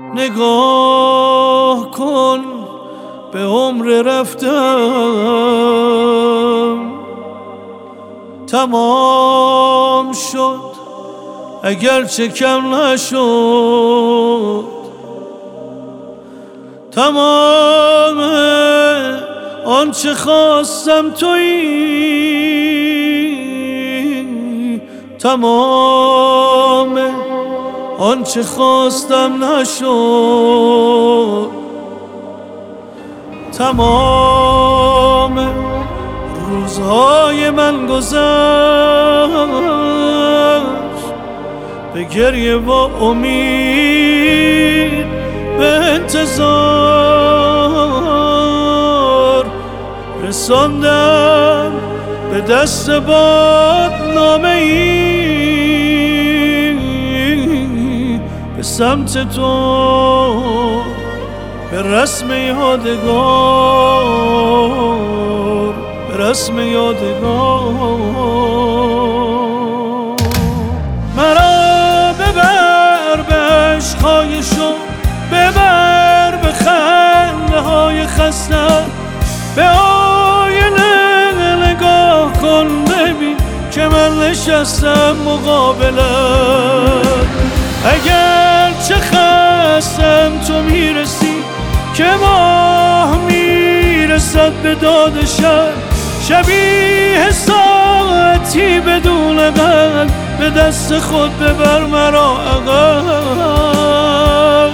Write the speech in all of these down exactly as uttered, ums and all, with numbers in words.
نگاه کن به عمر رفتم تمام شد اگرچه کم نشد. تمام آنچه خواستم تویی، تمام آنچه خواستم نشد. تمام روزهای من گذشت به گریه و امید، به انتظار. رساندم به دست باد نامه ای به سمت تو، به رسم یادگار، به رسم یادگار. مرا ببر به عشقهای شو، ببر به خنده های خسته، به آینه نگاه کن ببین که من نشستم مقابلت. اگر چه خستم تو میرسی که ماه میرسد به داد شب، شبیه ساعتی بدون قلب به دست خود ببر مرا عقب.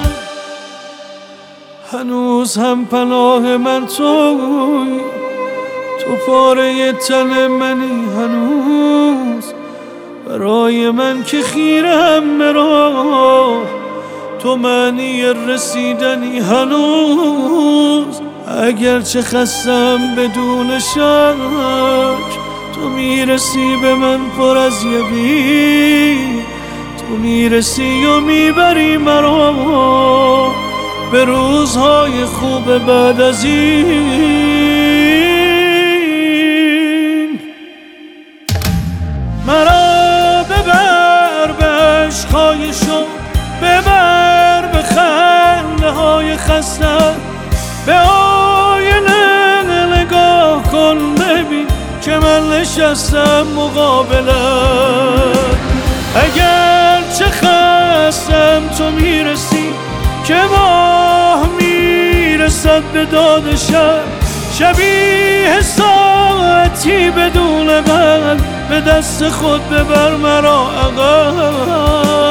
هنوز هم پناه من توی، تو پاره تن منی هنوز، برای من که خیرم به راه، تو معنی رسیدنی هنوز. اگرچه خستم بدون شک، تو میرسی به من پر از یقین، تو میرسی و میبری مرا به روزهای خوب بعد از این. مرا ببر به عشقهای شو، ببر به خنده های خسته، به آینه نگاه کن ببین که من نشستم مقابلت. اگر چه خستم تو میرسی که ماه میرسد به داد شب، شبیه ساعتی بدون قلب به دست خود ببر مرا عقب.